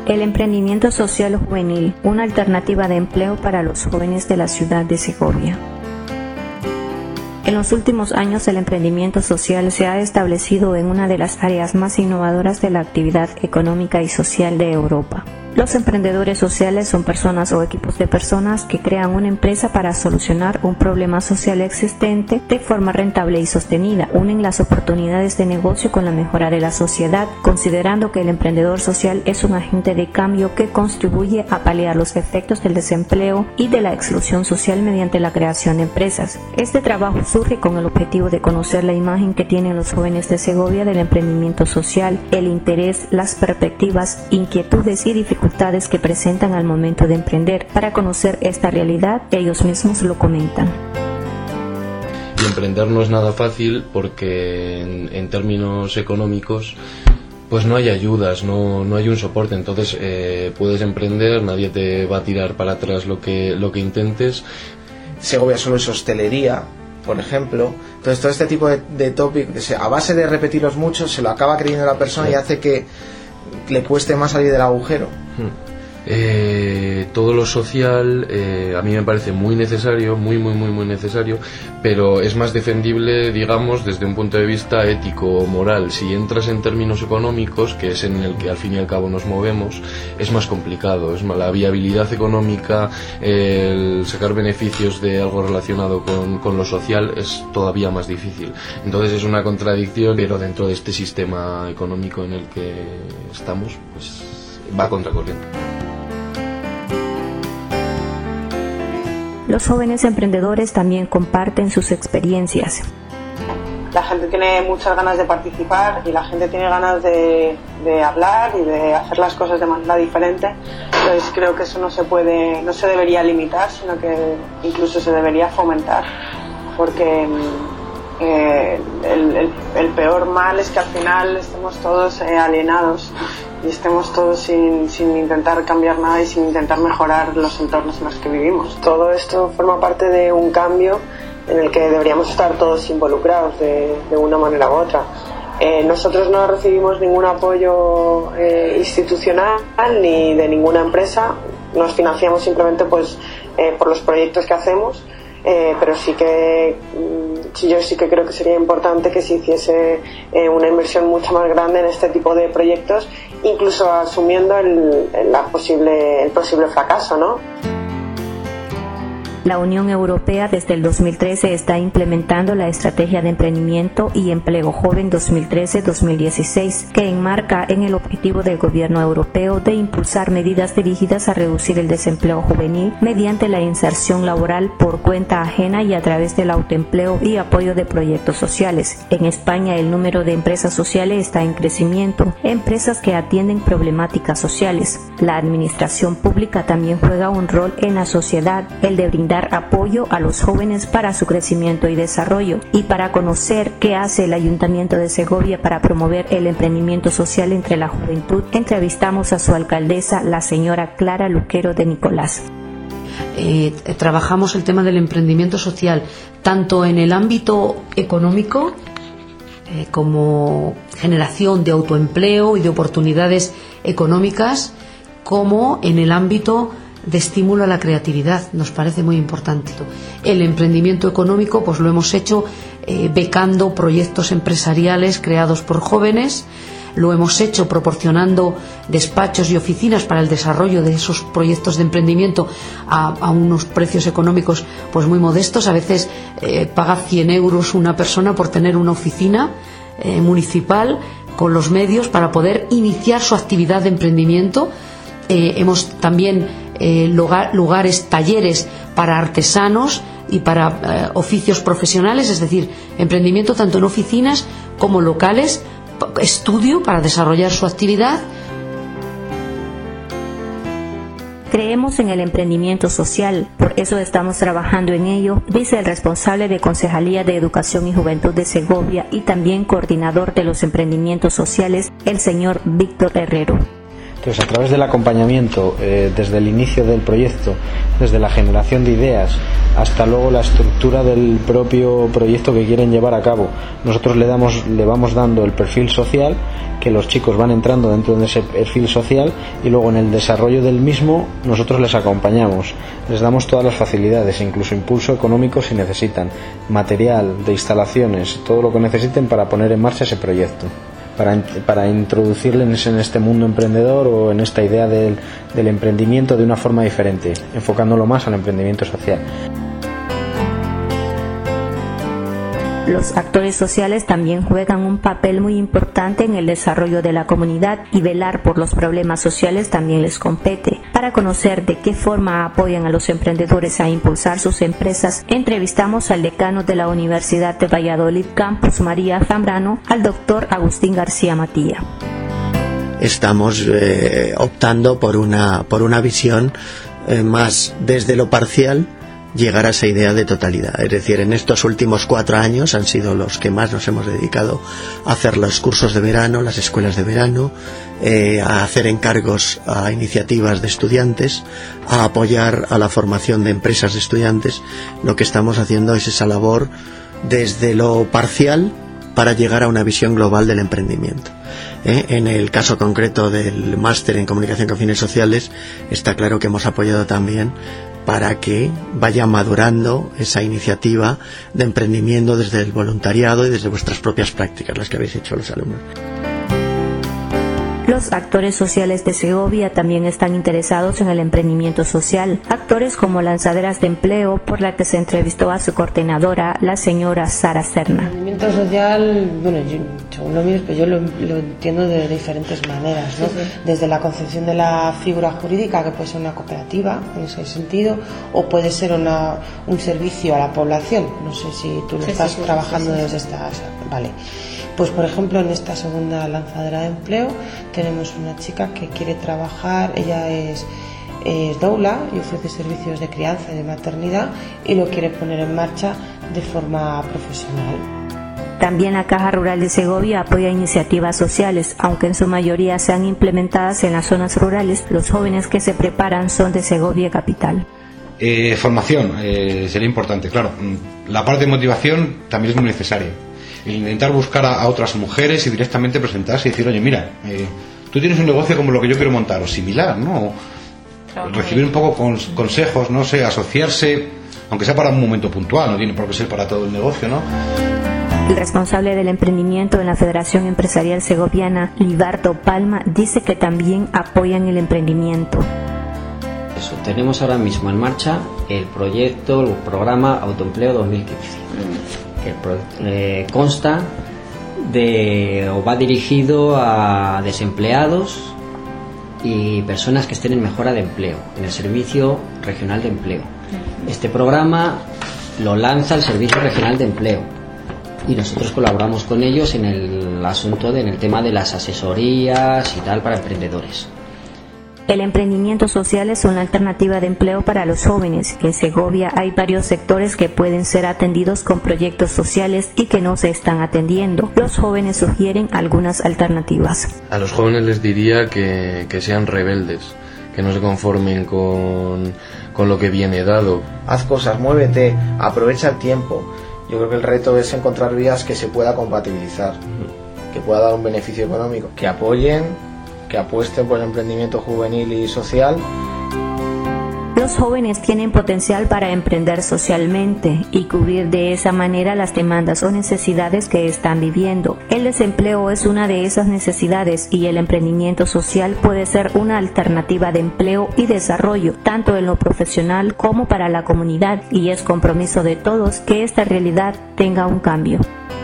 El emprendimiento social juvenil, una alternativa de empleo para los jóvenes de la ciudad de Segovia. En los últimos años, el emprendimiento social se ha establecido en una de las áreas más innovadoras de la actividad económica y social de Europa. Los emprendedores sociales son personas o equipos de personas que crean una empresa para solucionar un problema social existente de forma rentable y sostenida. Unen las oportunidades de negocio con la mejora de la sociedad, considerando que el emprendedor social es un agente de cambio que contribuye a paliar los efectos del desempleo y de la exclusión social mediante la creación de empresas. Este trabajo surge con el objetivo de conocer la imagen que tienen los jóvenes de Segovia del emprendimiento social, el interés, las perspectivas, inquietudes y dificultades que presentan al momento de emprender. Para conocer esta realidad, ellos mismos lo comentan. Y emprender no es nada fácil porque en términos económicos pues no hay ayudas, no hay un soporte, entonces puedes emprender, nadie te va a tirar para atrás lo que intentes. Segovia solo es hostelería, por ejemplo. Entonces todo este tipo de tópicos, a base de repetirlos mucho, se lo acaba creyendo la persona y hace que le cueste más salir del agujero. Todo lo social a mí me parece muy necesario, muy necesario, pero es más defendible, digamos, desde un punto de vista ético o moral. Si entras en términos económicos, que es en el que al fin y al cabo nos movemos, es más complicado. La viabilidad económica, el sacar beneficios de algo relacionado con lo social es todavía más difícil. Entonces es una contradicción, pero dentro de este sistema económico en el que estamos, pues va a contracorriente. Los jóvenes emprendedores también comparten sus experiencias. La gente tiene muchas ganas de participar y la gente tiene ganas de hablar y de hacer las cosas de manera diferente. Entonces creo que eso no se debería limitar, sino que incluso se debería fomentar, porque el peor mal es que al final estemos todos alienados y estemos todos sin intentar cambiar nada y sin intentar mejorar los entornos en los que vivimos. Todo esto forma parte de un cambio en el que deberíamos estar todos involucrados de una manera u otra. Nosotros no recibimos ningún apoyo institucional ni de ninguna empresa, nos financiamos simplemente por los proyectos que hacemos, pero yo sí que creo que sería importante que se hiciese una inversión mucho más grande en este tipo de proyectos, incluso asumiendo el posible fracaso, ¿no? La Unión Europea desde el 2013 está implementando la Estrategia de Emprendimiento y Empleo Joven 2013-2016, que enmarca en el objetivo del gobierno europeo de impulsar medidas dirigidas a reducir el desempleo juvenil mediante la inserción laboral por cuenta ajena y a través del autoempleo y apoyo de proyectos sociales. En España el número de empresas sociales está en crecimiento, empresas que atienden problemáticas sociales. La administración pública también juega un rol en la sociedad, el de brindar apoyo a los jóvenes para su crecimiento y desarrollo. Y para conocer qué hace el Ayuntamiento de Segovia para promover el emprendimiento social entre la juventud, entrevistamos a su alcaldesa, la señora Clara Luquero de Nicolás. Trabajamos el tema del emprendimiento social tanto en el ámbito económico como generación de autoempleo y de oportunidades económicas, como en el ámbito de estímulo a la creatividad. Nos parece muy importante. El emprendimiento económico pues lo hemos hecho becando proyectos empresariales creados por jóvenes, lo hemos hecho proporcionando despachos y oficinas para el desarrollo de esos proyectos de emprendimiento a unos precios económicos pues muy modestos. A veces paga 100 euros una persona por tener una oficina municipal con los medios para poder iniciar su actividad de emprendimiento. Hemos también lugares, talleres para artesanos y para oficios profesionales, es decir, emprendimiento tanto en oficinas como locales, estudio para desarrollar su actividad. Creemos en el emprendimiento social, por eso estamos trabajando en ello, dice el responsable de Concejalía de Educación y Juventud de Segovia y también coordinador de los emprendimientos sociales, el señor Víctor Herrero. Entonces, a través del acompañamiento, desde el inicio del proyecto, desde la generación de ideas hasta luego la estructura del propio proyecto que quieren llevar a cabo, nosotros le vamos dando el perfil social, que los chicos van entrando dentro de ese perfil social, y luego en el desarrollo del mismo nosotros les acompañamos, les damos todas las facilidades, incluso impulso económico si necesitan, material de instalaciones, todo lo que necesiten para poner en marcha ese proyecto, para introducirles en este mundo emprendedor o en esta idea del emprendimiento de una forma diferente, enfocándolo más al emprendimiento social. Los actores sociales también juegan un papel muy importante en el desarrollo de la comunidad, y velar por los problemas sociales también les compete. Para conocer de qué forma apoyan a los emprendedores a impulsar sus empresas, entrevistamos al decano de la Universidad de Valladolid, Campus María Zambrano, al doctor Agustín García Matía. Estamos optando por una visión más desde lo parcial, llegar a esa idea de totalidad. Es decir, en estos últimos 4 años han sido los que más nos hemos dedicado a hacer los cursos de verano, las escuelas de verano, a hacer encargos a iniciativas de estudiantes, a apoyar a la formación de empresas de estudiantes. Lo que estamos haciendo es esa labor desde lo parcial para llegar a una visión global del emprendimiento. En el caso concreto del máster en comunicación con fines sociales, está claro que hemos apoyado también para que vaya madurando esa iniciativa de emprendimiento desde el voluntariado y desde vuestras propias prácticas, las que habéis hecho los alumnos. Los actores sociales de Segovia también están interesados en el emprendimiento social. Actores como Lanzaderas de Empleo, por la que se entrevistó a su coordinadora, la señora Sara Serna. El emprendimiento social, bueno, según lo mío, yo lo entiendo de diferentes maneras, ¿no? Sí. Desde la concepción de la figura jurídica, que puede ser una cooperativa en ese sentido, o puede ser un servicio a la población. No sé si tú lo estás trabajando desde estas... Vale. Pues por ejemplo, en esta segunda lanzadera de empleo tenemos una chica que quiere trabajar, ella es doula y ofrece servicios de crianza y de maternidad, y lo quiere poner en marcha de forma profesional. También la Caja Rural de Segovia apoya iniciativas sociales, aunque en su mayoría sean implementadas en las zonas rurales. Los jóvenes que se preparan son de Segovia capital. Formación sería importante, claro. La parte de motivación también es muy necesaria. El intentar buscar a otras mujeres y directamente presentarse y decir, oye, mira, tú tienes un negocio como lo que yo quiero montar, o similar, ¿no? Recibir un poco consejos, no sé, asociarse, aunque sea para un momento puntual, no tiene por qué ser para todo el negocio, ¿no? El responsable del emprendimiento en la Federación Empresarial Segoviana, Libardo Palma, dice que también apoyan el emprendimiento. Eso, tenemos ahora mismo en marcha el programa Autoempleo 2015. Que consta o va dirigido a desempleados y personas que estén en mejora de empleo en el Servicio Regional de Empleo. Este programa lo lanza el Servicio Regional de Empleo y nosotros colaboramos con ellos en el asunto en el tema de las asesorías y tal para emprendedores. El emprendimiento social es una alternativa de empleo para los jóvenes. En Segovia hay varios sectores que pueden ser atendidos con proyectos sociales y que no se están atendiendo. Los jóvenes sugieren algunas alternativas. A los jóvenes les diría que sean rebeldes, que no se conformen con lo que viene dado. Haz cosas, muévete, aprovecha el tiempo. Yo creo que el reto es encontrar vías que se pueda compatibilizar, que pueda dar un beneficio económico, que apoyen, que apuesten por el emprendimiento juvenil y social. Los jóvenes tienen potencial para emprender socialmente y cubrir de esa manera las demandas o necesidades que están viviendo. El desempleo es una de esas necesidades y el emprendimiento social puede ser una alternativa de empleo y desarrollo, tanto en lo profesional como para la comunidad, y es compromiso de todos que esta realidad tenga un cambio.